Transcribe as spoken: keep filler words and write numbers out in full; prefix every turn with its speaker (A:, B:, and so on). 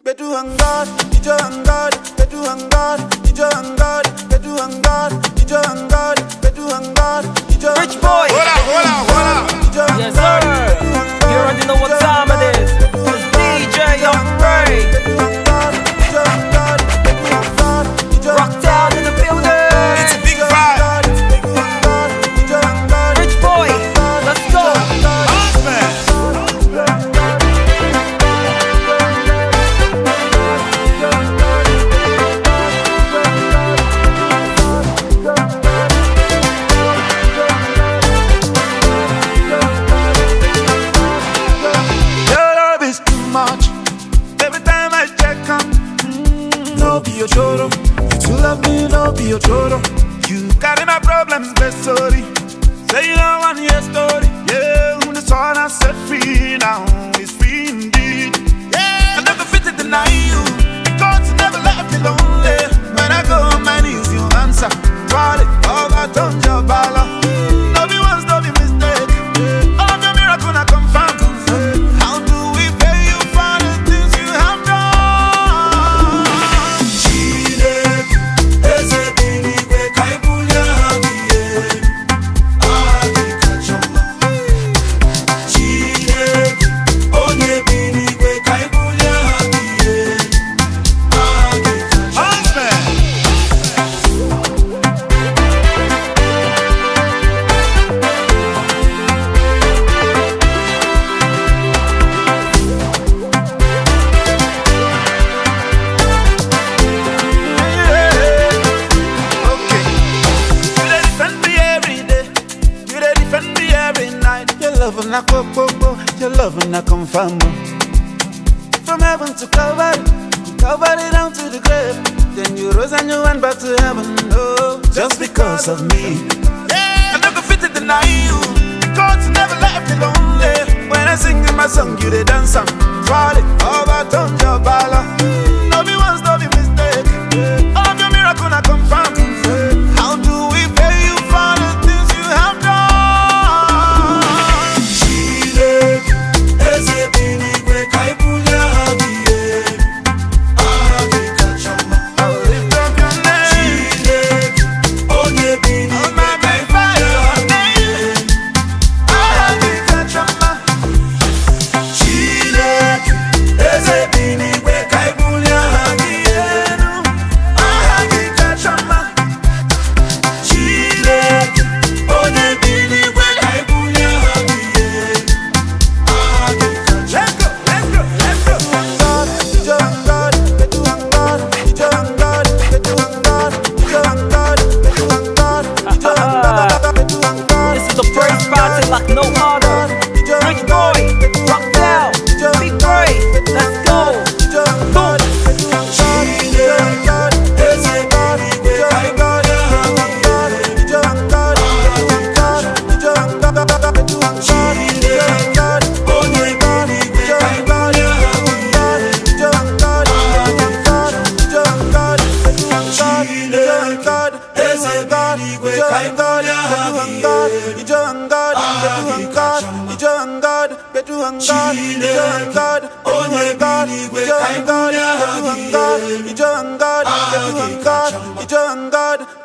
A: Bedu hangar, ijo hangar, bedu hangar, ijo hangar, bedu hangar, ijo hangar, bedu hangar, ijo hangar.
B: Rich boy.
C: Hola, hola, hola.
B: Yes sir. You already know what time it is. It's D J Young Ray. Rocktown in the building.
C: It's a big vibe.
B: Rich boy. Let's go.
A: Your choro, you too love me, no be your choro. You carry my problems, best story. Say you don't want your story. Yeah, when the sun has set free now, it's free indeed. Yeah, I never fit to deny you. God's never left me lonely. When I go on my knees, you answer. Twirly, all that on your bala. No be once, no be mistake. All of your miracle I confirm. How do we pay you for the things you have done? Your loving I go, go, go. Your loving I confirm. From heaven to Calvary, Calvary down to the grave. Then you rose and you went back to heaven. Oh, just because of me. Yeah, I never fit to deny you. God's never left me lonely. When I sing in my song, you they dance and fall it. All that on your bala. No be once, no be mistake. All of your miracle I confirm. How do we pay you for the things you have done?
B: Like no other. Rich boy, rock down, be great. Let's go. Boom.
A: God, God, God, God, God, God, God, God, God, God,